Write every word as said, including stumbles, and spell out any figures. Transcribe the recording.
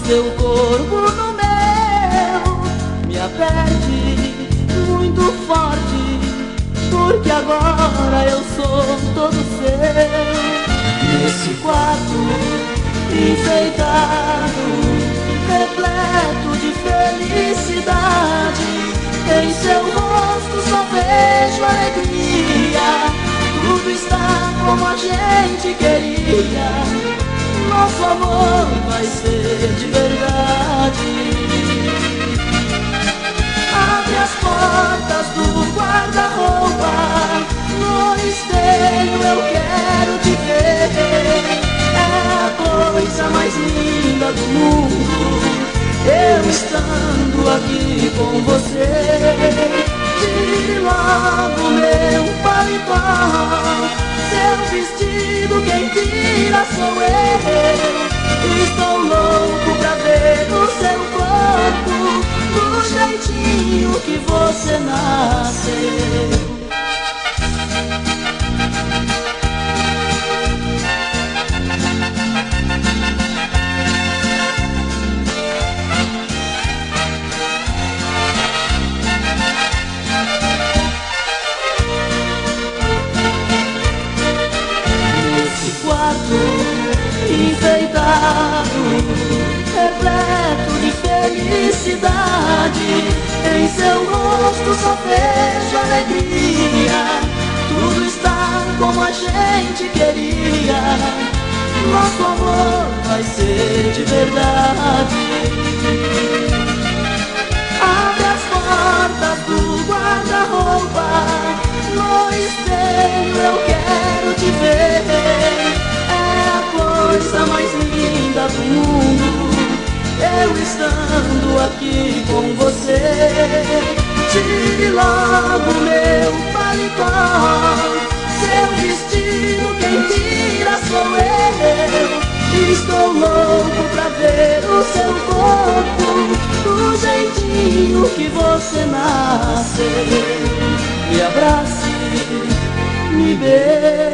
seu corpo no meu. Me aperte muito forte, porque agora eu sou todo seu. Nesse quarto enfeitado, repleto de felicidade, em seu rosto só vejo alegria. Tudo está como a gente queria. Nosso amor vai ser de verdade. Abre as portas do guarda-roupa, no espelho eu quero te ver. É a coisa mais linda do mundo, eu estando aqui com você. Tire logo meu paletó, seu vestido quem tira sou eu. Estou louco pra ver o seu corpo, do jeitinho que você nasceu. Enfeitado, repleto de felicidade, em seu rosto só vejo alegria. Tudo está como a gente queria. Nosso amor vai ser de verdade. Abre as portas do guarda-roupa, no espelho eu quero te ver. Coisa mais linda do mundo, eu estando aqui com você. Tire logo meu paletó, seu vestido quem tira sou eu. Estou louco pra ver o seu corpo, do jeitinho que você nasceu. Me abrace, me beije,